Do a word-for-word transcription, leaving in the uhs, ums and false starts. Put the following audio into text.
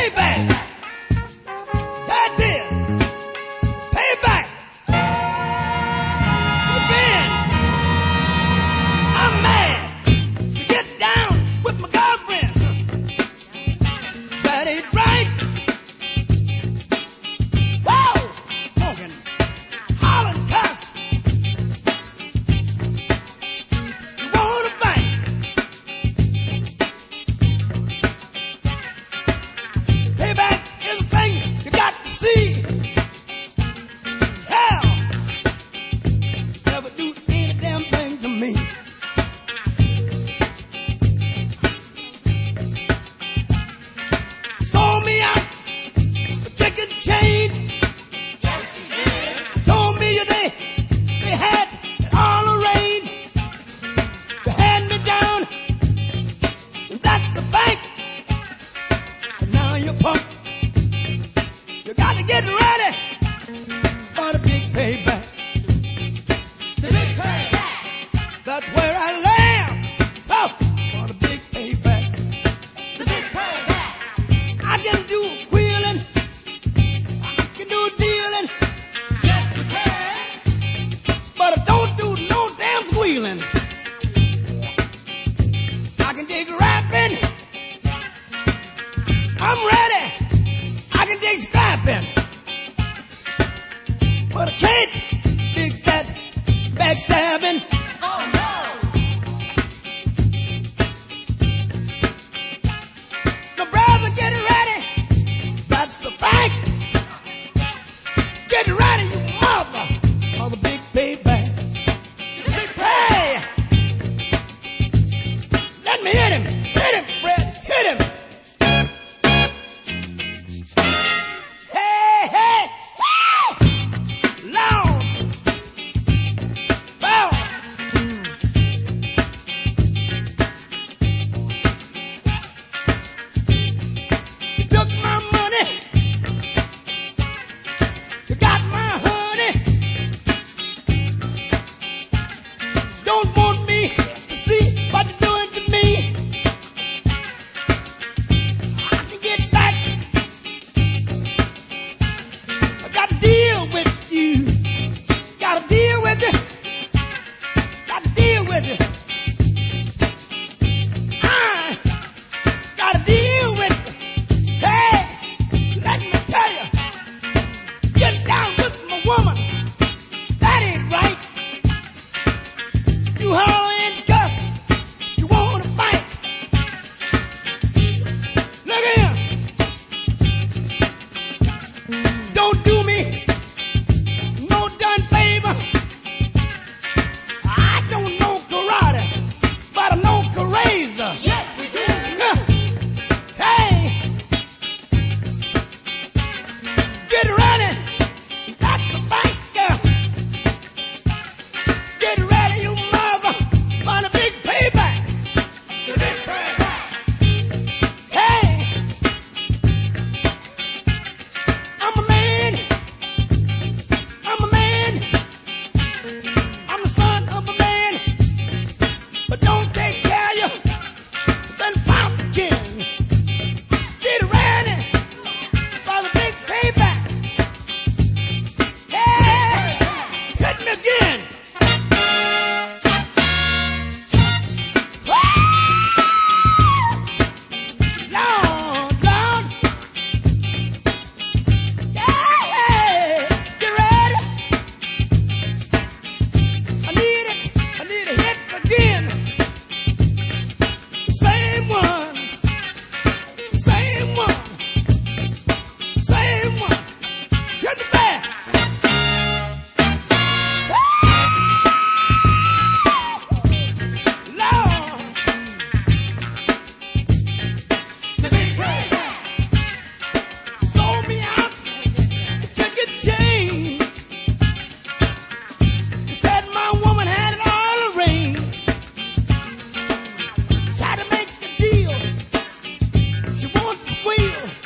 Payback. That is. Payback. Revenge. I'm mad to get down with my girlfriend. That ain't right. Whoa! Smoking. Hollering cuss. You wanna fight? Payback is a thing you got to see. Hell, never do any damn thing to me. Sold me out for chicken change. Yes, you did. Told me they they had it all arranged. They had me down, and that's the bank. And now you're punk. You got to get ready for the big payback. The big payback. That's where I land. Oh, for the big payback. The big payback. I can do wheeling. I can do dealing. Yes, you can. But I don't do no damn squealing. I can dig rapping. I'm ready. I can dig scrapping. But I can't dig that backstabbing. Oh, no. The brother, get ready. That's the fact. Get ready, you mother, for the big payback. The big Hey! Let me hit him. Hit him, Fred. Hit him. Hey, hey, hey! Loud. Bow. You took my money. You got my honey. Don't want me to see what you're doing to me. I can get back. I gotta deal with you. Gotta deal with you. Gotta deal with you. I gotta deal with you. Hey, let me tell you. Get down with my woman. That ain't right. You holler and cuss. You wanna fight. Look here. Don't do me no done favor. I don't know karate, but I know karate. Yes, we do. Hey, get ready. That's the bank. Get ready, you mother, for the big payback. The big payback. Hey, I'm a man. I'm a man. I'm the son of a man. But don't take care of you. Then pumpkin. Get ready for the big payback. Hey, hit me again. Lord, Lord. Yeah, get ready. I need it. I need a hit again. Same one. Same one. Same one. Get the back. Lord. The big payback. Sold me out. Chicken change. Said my woman had it all arranged. Tried to make a deal. She wants to squeal.